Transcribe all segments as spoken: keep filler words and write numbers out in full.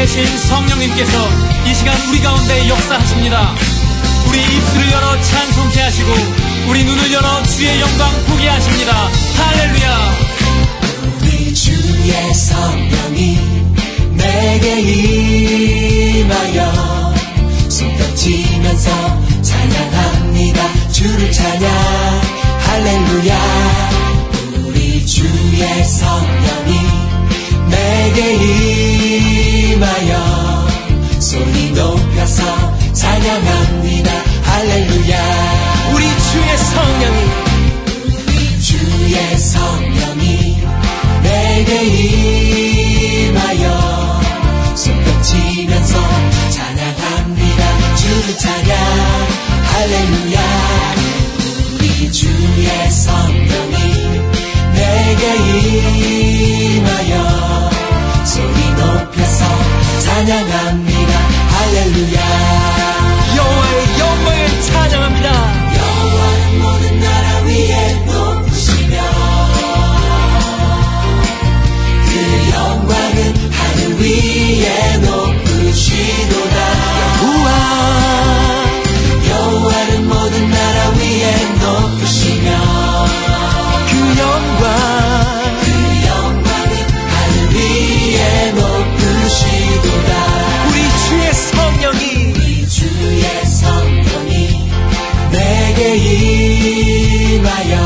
살아계신 성령님께서 이 시간 우리 가운데 역사하십니다. 우리 입술을 열어 찬송케 하시고 우리 눈을 열어 주의 영광 보게 하십니다. 할렐루야. 우리 주의 성령이 내게 임하여 손뼉치면서 찬양합니다. 주를 찬양 할렐루야. 우리 주의 성령이 내게 임하여 소리 높여서 찬양합니다. 할렐루야. 우리 주의 성령이 우리 주의 성령이 내게 임하여 손뼉치면서 찬양합니다. 주를 찬양 할렐루야. 우리 주의 성령이 내게 임하여 소리 높여서 찬양합니다. 할렐루야. 여호와의 영광을 찬양합니다. 여호와는 모든 나라 위에 높으시며 그 영광은 하늘 위에 높으시도다. 여호와 여호와는 모든 나라 위에 높으시며 그 영광 그 영광은 하늘 위에 높으시도다. 우리 주의 성령이 우리 주의 성령이 내게 임하여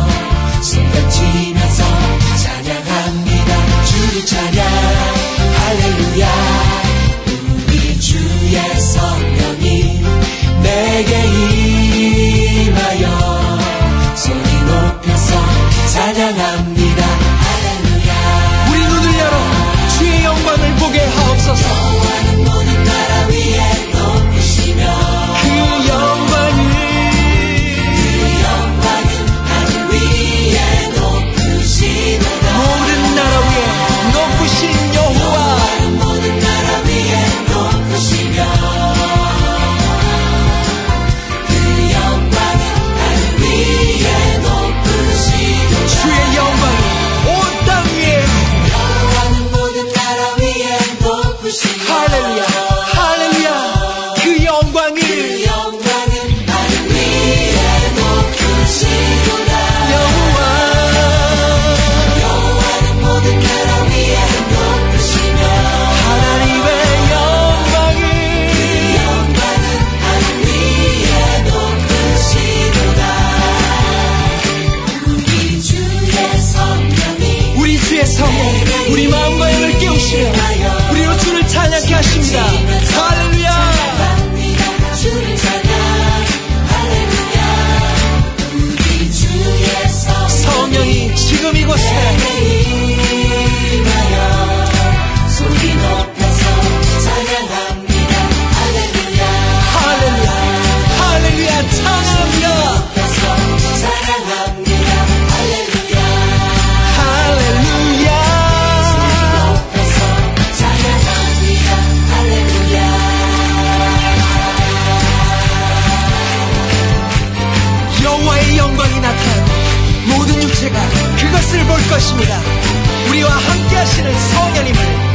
손뼉치면서 찬양합니다. 주를 찬양 할렐루야. 우리 주의 성령이 내게 임하여 소리 높여서 찬양합니다. 할렐루야. 우리 눈을 열어 주의 영광을 보게 하옵소서. 여호와는 모든 나라 위에 높으시며 그 영광을 그 영광은 하늘 위에 높으시도다. 모든 나라 위에 높으신 여호와 여호와는 모든 나라 위에 높으시며 그 영광은 하늘 위에 높으시도다. 주의 영광이 온 땅 위에 여호와는 모든 나라 위에 높으시며 할렐루야 할렐루야. 그 영광을 그 영광은 하늘 위에 높으시도다. 여호와 여호와는 모든 나라 위에 높으시며 하나님의 영광을 그 영광은 하늘 위에 높으시도다. 우리 주의 성령이 우리 주의 성령 우리 마음과 영을 깨우시며 우리로 주를 찬양케 하십니다. 할렐루야. 찬양합니다. 주를 찬양 할렐루야. 우리 주의 성령이 지금 이곳에 임하여 소리 높여서 찬양합니다. 할렐루야. 할렐루야 할렐루야 찬양합니다. 높여서 찬양합니다. 할렐루야. 할렐루야. 높여서 찬양합니다. 할렐루야. 여호와의 영광이 나타나고 모든 육체가 그것을 볼 것입니다. 우리와 함께 하시는 성령님을